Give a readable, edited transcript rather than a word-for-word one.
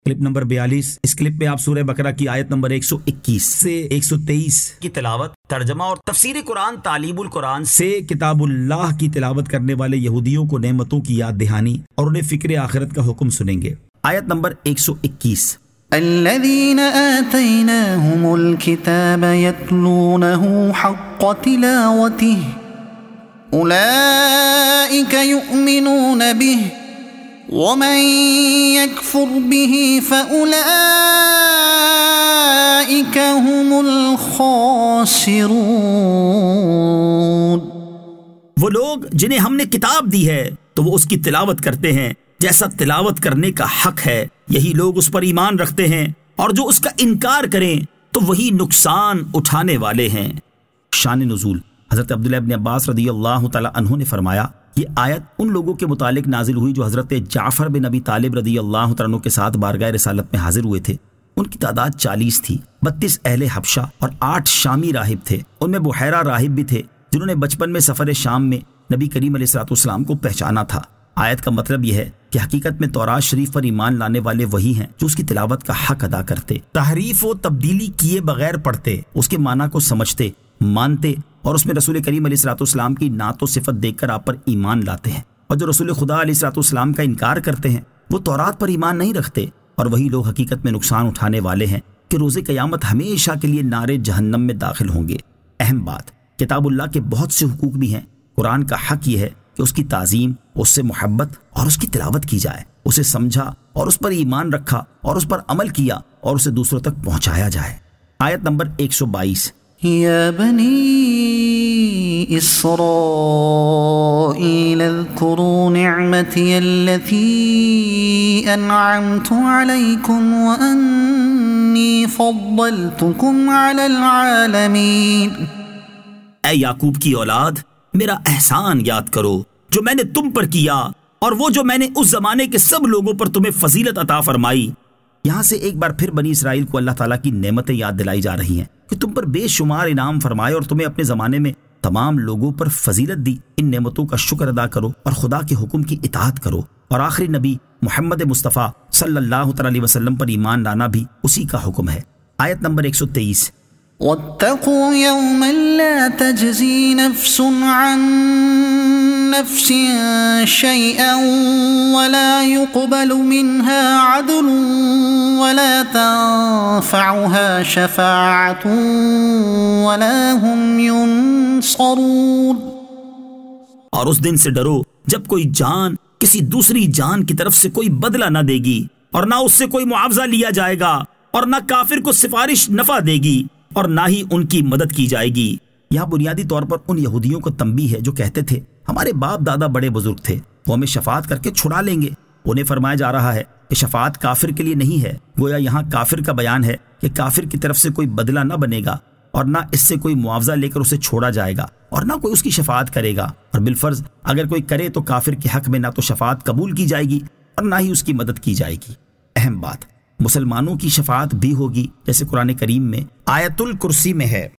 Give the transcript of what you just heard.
Clip number 42۔ اس clip میں آپ سورہ بقرہ کی آیت نمبر 121 سے 123 کی تلاوت، ترجمہ اور تفسیر قرآن تعلیم القرآن سے کتاب اللہ کی تلاوت کرنے والے یہودیوں کو نعمتوں کی یاد دہانی اور انہیں فکر آخرت کا حکم سنیں گے۔ آیت نمبر 121۔ الذين آتيناهم الكتاب يتلونه حق تلاوته أولئك يؤمنون به ومن يكفر به فأولئك هم الخاسرون۔ وہ لوگ جنہیں ہم نے کتاب دی ہے تو وہ اس کی تلاوت کرتے ہیں جیسا تلاوت کرنے کا حق ہے، یہی لوگ اس پر ایمان رکھتے ہیں، اور جو اس کا انکار کریں تو وہی نقصان اٹھانے والے ہیں۔ شان نزول، حضرت عبداللہ ابن عباس رضی اللہ تعالی عنہ نے فرمایا، یہ آیت ان لوگوں کے متعلق نازل ہوئی جو حضرت جعفر بن ابی طالب رضی اللہ تعالی عنہ کے ساتھ بارگاہ رسالت میں حاضر ہوئے تھے۔ ان کی تعداد 40 تھی، 32 اہل حبشہ اور 8 شامی راہب تھے۔ ان میں بحیرہ راہب بھی تھے جنہوں نے بچپن میں سفر شام میں نبی کریم علیہ الصلوۃ والسلام کو پہچانا تھا۔ آیت کا مطلب یہ ہے کہ حقیقت میں تورات شریف پر ایمان لانے والے وہی ہیں جو اس کی تلاوت کا حق ادا کرتے، تحریف و تبدیلی کیے بغیر پڑھتے، اس کے معنی کو سمجھتے، مانتے اور اس میں رسول کریم علیہ الصلوۃ والسلام کی نعت و صفت دیکھ کر آپ پر ایمان لاتے ہیں۔ اور جو رسول خدا علیہ الصلوۃ والسلام کا انکار کرتے ہیں وہ تورات پر ایمان نہیں رکھتے، اور وہی لوگ حقیقت میں نقصان اٹھانے والے ہیں کہ روز قیامت ہمیشہ کے لیے نار جہنم میں داخل ہوں گے۔ اہم بات، کتاب اللہ کے بہت سے حقوق بھی ہیں۔ قرآن کا حق یہ ہے کہ اس کی تعظیم، اس سے محبت اور اس کی تلاوت کی جائے، اسے سمجھا اور اس پر ایمان رکھا اور اس پر عمل کیا اور اسے دوسروں تک پہنچایا جائے۔ آیت نمبر 122۔ یا بنی اسرائیل اذکروا نعمتی التي انعمت علیکم وانی فضلتکم علی العالمین۔ اے یعقوب کی اولاد، میرا احسان یاد کرو جو میں نے تم پر کیا، اور وہ جو میں نے اس زمانے کے سب لوگوں پر تمہیں فضیلت عطا فرمائی۔ یہاں سے ایک بار پھر بنی اسرائیل کو اللہ تعالیٰ کی نعمتیں یاد دلائی جا رہی ہیں کہ تم پر بے شمار انعام فرمائے اور تمہیں اپنے زمانے میں تمام لوگوں پر فضیلت دی۔ ان نعمتوں کا شکر ادا کرو اور خدا کے حکم کی اطاعت کرو، اور آخری نبی محمد مصطفیٰ صلی اللہ علیہ وسلم پر ایمان لانا بھی اسی کا حکم ہے۔ آیت نمبر 123۔ واتقوا يوما لا تجزي نفس عن نفس شيئا ولا يقبل منها عدل ولا تنفعها شفاعة ولا هم ينصرون۔ اور اس دن سے ڈرو جب کوئی جان کسی دوسری جان کی طرف سے کوئی بدلہ نہ دے گی، اور نہ اس سے کوئی معاوضہ لیا جائے گا، اور نہ کافر کو سفارش نفع دے گی، اور نہ ہی ان کی مدد کی جائے گی۔ یہاں بنیادی طور پر ان یہودیوں کو تنبیہ ہے جو کہتے تھے ہمارے باپ دادا بڑے بزرگ تھے، وہ ہمیں شفاعت کر کے چھڑا لیں گے۔ انہیں فرمایا جا رہا ہے کہ شفاعت کافر کے لیے نہیں ہے۔ گویا یہاں کافر کا بیان ہے کہ کافر کی طرف سے کوئی بدلہ نہ بنے گا، اور نہ اس سے کوئی معاوضہ لے کر اسے چھوڑا جائے گا، اور نہ کوئی اس کی شفاعت کرے گا، اور بالفرض اگر کوئی کرے تو کافر کے حق میں نہ تو شفاعت قبول کی جائے گی اور نہ ہی اس کی مدد کی جائے گی۔ اہم بات، مسلمانوں کی شفاعت بھی ہوگی، جیسے قرآن کریم میں آیت الکرسی میں ہے۔